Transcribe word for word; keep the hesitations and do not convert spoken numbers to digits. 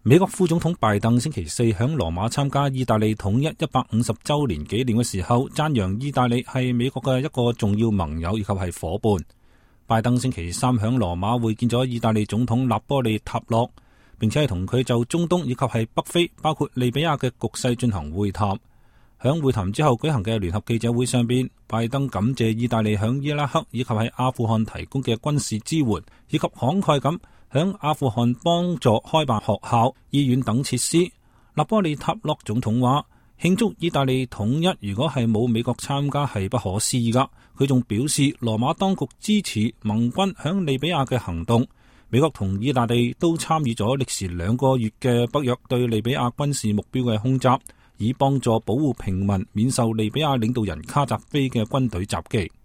美國副總統拜登星期四響羅馬參加意大利統一一百五十周年紀念嘅時候，讚揚意大利係美國嘅一個重要盟友以及係夥伴。拜登星期三響羅馬會見咗意大利總統納波利塔諾，並且係同佢就中東以及係北非，包括利比亞嘅局勢進行會談。響會談之後舉行嘅聯合記者會上邊，拜登感謝意大利響伊拉克以及係阿富汗提供嘅軍事支援，以及慷慨咁響阿富汗幫助開辦學校、醫院等設施。納波利塔諾總統話，慶祝意大利統一如果係冇美國參加係不可思議噶。佢仲表示，羅馬當局支持盟軍響利比亞嘅行動。美國同意大利都參與咗歷時兩個月嘅北約對利比亞軍事目標嘅空襲，以幫助保護平民免受利比亞領導人卡扎菲嘅軍隊襲擊。